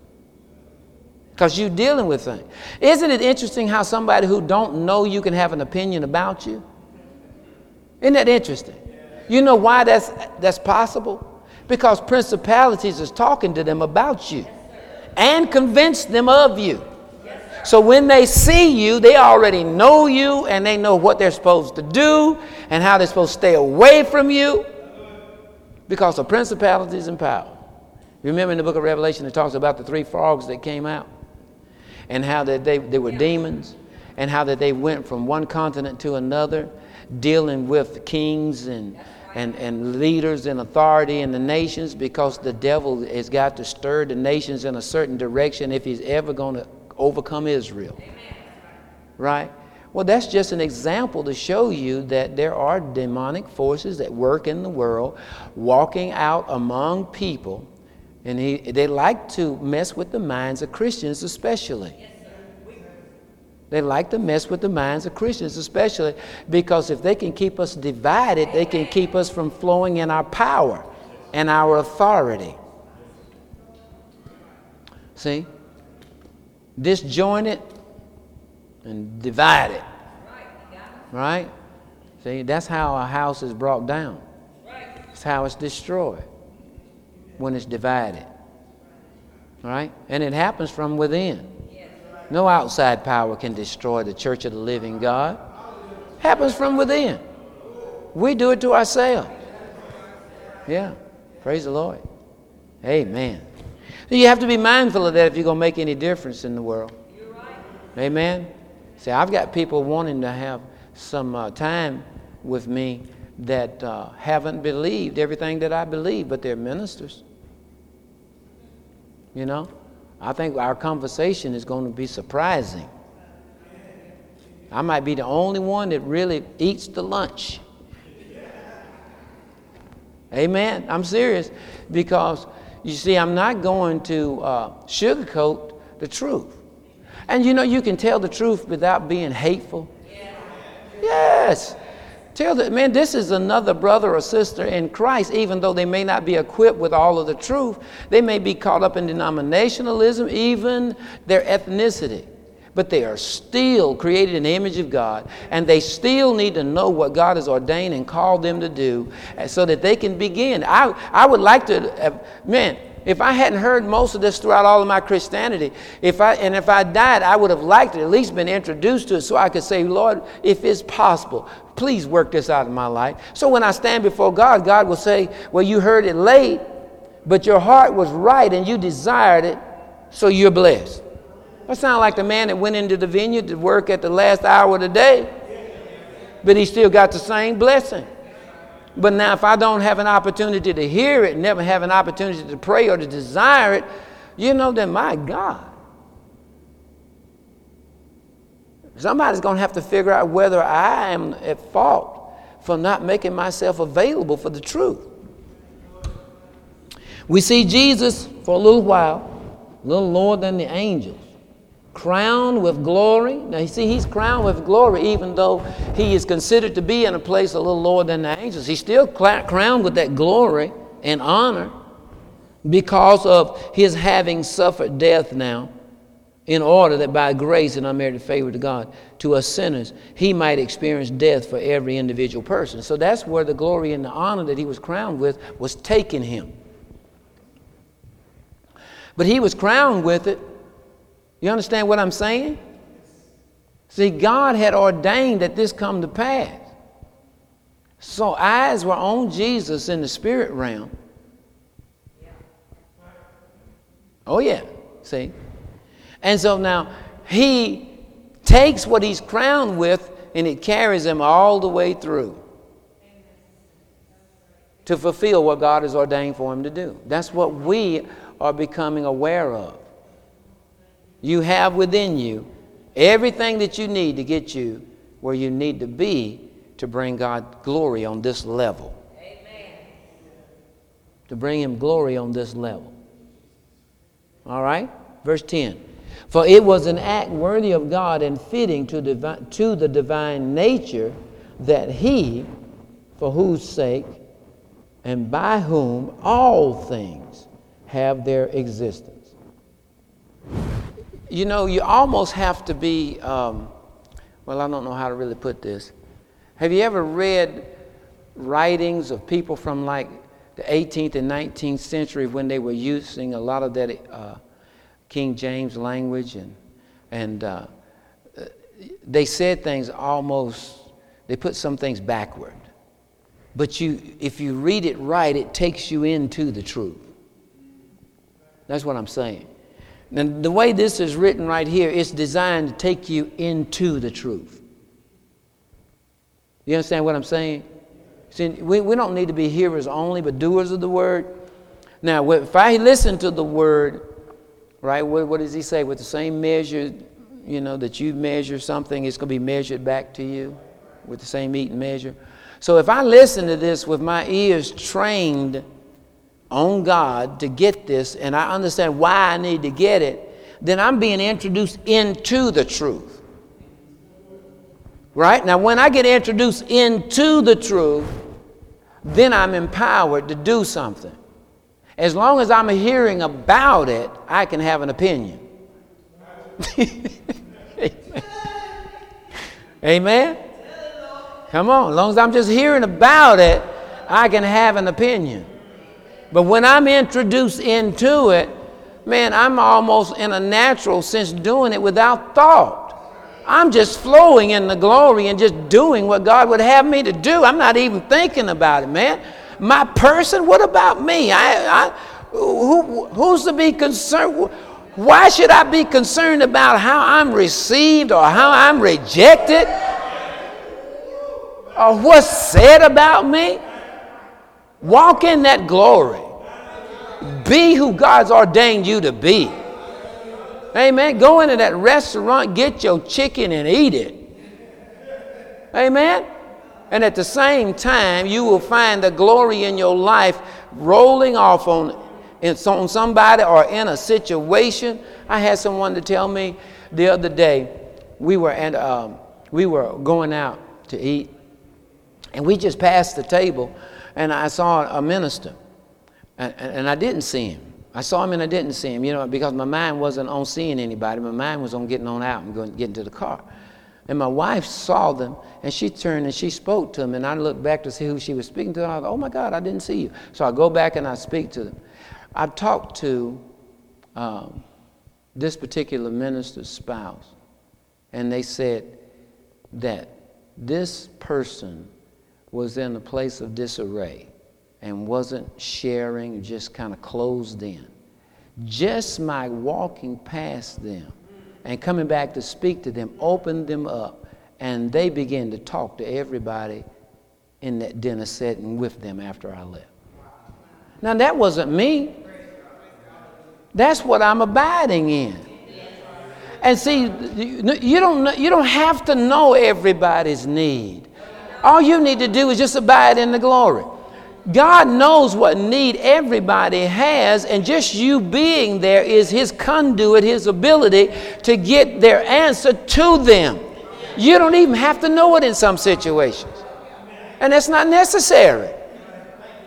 A: because you're dealing with things. Isn't it interesting how somebody who don't know you can have an opinion about you? Isn't that interesting? You know why that's, that's possible? Because principalities is talking to them about you and convince them of you. So when they see you, they already know you and they know what they're supposed to do and how they're supposed to stay away from you because of principalities and power. Remember in the book of Revelation, it talks about the three frogs that came out and how that they, they were demons and how that they went from one continent to another dealing with kings and And, and leaders in authority in the nations because the devil has got to stir the nations in a certain direction if he's ever going to overcome Israel. Right? Well, that's just an example to show you that there are demonic forces that work in the world, walking out among people, and he, they like to mess with the minds of Christians especially. They like to mess with the minds of Christians, especially because if they can keep us divided, they can keep us from flowing in our power and our authority. See? Disjointed and divided. Right? See, that's how a house is brought down. It's how it's destroyed when it's divided. Right? And it happens from within. No outside power can destroy the church of the living God. Happens from within. We do it to ourselves. Yeah. Praise the Lord. Amen. So you have to be mindful of that if you're going to make any difference in the world. Amen. See, I've got people wanting to have some uh, time with me that uh, haven't believed everything that I believe, but they're ministers. You know? I think our conversation is going to be surprising. I might be the only one that really eats the lunch. Amen. I'm serious because, you see, I'm not going to uh, sugarcoat the truth. And, you know, you can tell the truth without being hateful. Yes. Tell that, man, this is another brother or sister in Christ, even though they may not be equipped with all of the truth. They may be caught up in denominationalism, even their ethnicity. But they are still created in the image of God, and they still need to know what God has ordained and called them to do so that they can begin. I, I would like to, uh, man, if I hadn't heard most of this throughout all of my Christianity, if I and if I died, I would have liked it, at least been introduced to it so I could say, Lord, if it's possible, please work this out in my life. So when I stand before God, God will say, well, you heard it late, but your heart was right and you desired it, so you're blessed. That sounds like the man that went into the vineyard to work at the last hour of the day, but he still got the same blessing. But now if I don't have an opportunity to hear it, never have an opportunity to pray or to desire it, you know, then my God, somebody's going to have to figure out whether I am at fault for not making myself available for the truth. We see Jesus for a little while, a little lower than the angels, crowned with glory. Now, you see, he's crowned with glory even though he is considered to be in a place a little lower than the angels. He's still crowned with that glory and honor. because of his having suffered death now, in order that by grace and unmerited favor to God, to us sinners, he might experience death for every individual person. So that's where the glory and the honor that he was crowned with was taken him. But he was crowned with it. You understand what I'm saying? See, God had ordained that this come to pass. So eyes were on Jesus in the spirit realm. Oh yeah, see? And so now he takes what he's crowned with and it carries him all the way through to fulfill what God has ordained for him to do. That's what we are becoming aware of. You have within you everything that you need to get you where you need to be to bring God glory on this level. Amen. To bring him glory on this level. All right? Verse ten. For it was an act worthy of God and fitting to, divi- to the divine nature that he, for whose sake and by whom all things have their existence. You know, you almost have to be, um, well, I don't know how to really put this. Have you ever read writings of people from like the eighteenth and nineteenth century when they were using a lot of that uh, King James language, and and uh, they said things almost, they put some things backward. But you, if you read it right, it takes you into the truth. That's what I'm saying. And the way this is written right here, it's designed to take you into the truth. You understand what I'm saying? See, we, we don't need to be hearers only, but doers of the word. Now, if I listen to the word, right, what, what does he say? With the same measure, you know, that you measure something, it's going to be measured back to you with the same eating measure. So if I listen to this with my ears trained on God to get this, and I understand why I need to get it, then I'm being introduced into the truth. Right? Now, when I get introduced into the truth, then I'm empowered to do something. As long as I'm hearing about it, I can have an opinion. Amen? Come on. As long as I'm just hearing about it, I can have an opinion. But when I'm introduced into it, man, I'm almost in a natural sense doing it without thought. I'm just flowing in the glory and just doing what God would have me to do. I'm not even thinking about it, man. My person, what about me? I, I, who, who's to be concerned? Why should I be concerned about how I'm received or how I'm rejected or what's said about me? Walk in that glory. Be who God's ordained you to be. Amen. Go into that restaurant, get your chicken and eat it. Amen. And at the same time, you will find the glory in your life rolling off on, on somebody or in a situation. I had someone to tell me the other day, we were at, um, we were going out to eat, and we just passed the table, and I saw a minister, and, and I didn't see him. I saw him and I didn't see him, you know, because my mind wasn't on seeing anybody. My mind was on getting on out and going, getting to the car. And my wife saw them, and she turned and she spoke to them, and I looked back to see who she was speaking to, and I thought, oh my God, I didn't see you. So I go back and I speak to them. I talked to um, this particular minister's spouse, and they said that this person was in a place of disarray and wasn't sharing, just kind of closed in. Just my walking past them and coming back to speak to them opened them up, and they began to talk to everybody in that dinner setting with them after I left. Now, that wasn't me. That's what I'm abiding in. And see, you don't, you don't have to know everybody's need. All you need to do is just abide in the glory. God knows what need everybody has, and just you being there is his conduit, his ability to get their answer to them. You don't even have to know it in some situations. And that's not necessary.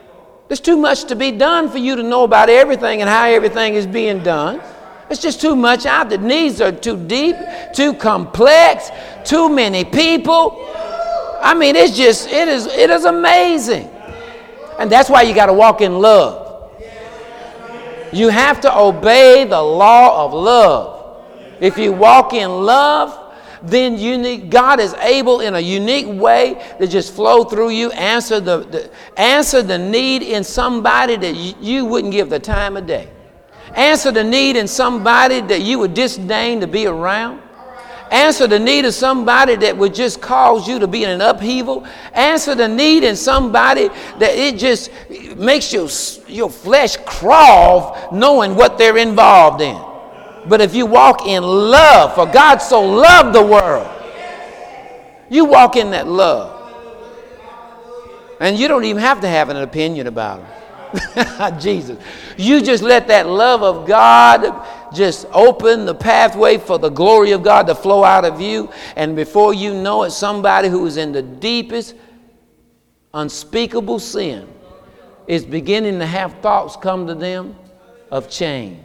A: There's too much to be done for you to know about everything and how everything is being done. It's just too much out. The needs are too deep, too complex, too many people. I mean, it's just, it is, it is amazing. And that's why you got to walk in love. You have to obey the law of love. If you walk in love, then you need, God is able in a unique way to just flow through you, answer the, the answer the need in somebody that you, you wouldn't give the time of day. Answer the need in somebody that you would disdain to be around. Answer the need of somebody that would just cause you to be in an upheaval. Answer the need in somebody that it just makes your, your flesh crawl knowing what they're involved in. But if you walk in love, for God so loved the world, you walk in that love. And you don't even have to have an opinion about it. Jesus. You just let that love of God just open the pathway for the glory of God to flow out of you. And before you know it, somebody who is in the deepest, unspeakable sin is beginning to have thoughts come to them of change.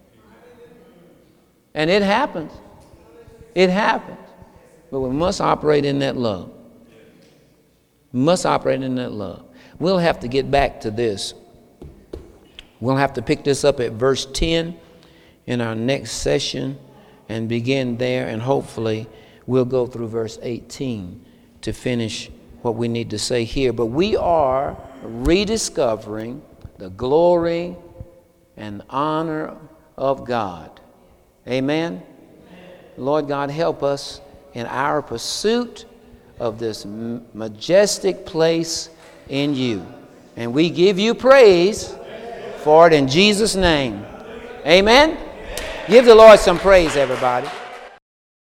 A: And it happens. It happens. But we must operate in that love. We must operate in that love. We'll have to get back to this. We'll have to pick this up at verse ten in our next session and begin there. And hopefully we'll go through verse eighteen to finish what we need to say here. But we are rediscovering the glory and honor of God. Amen? Lord God, help us in our pursuit of this majestic place in you. And we give you praise for it in Jesus' name. Amen? Give the Lord some praise, everybody.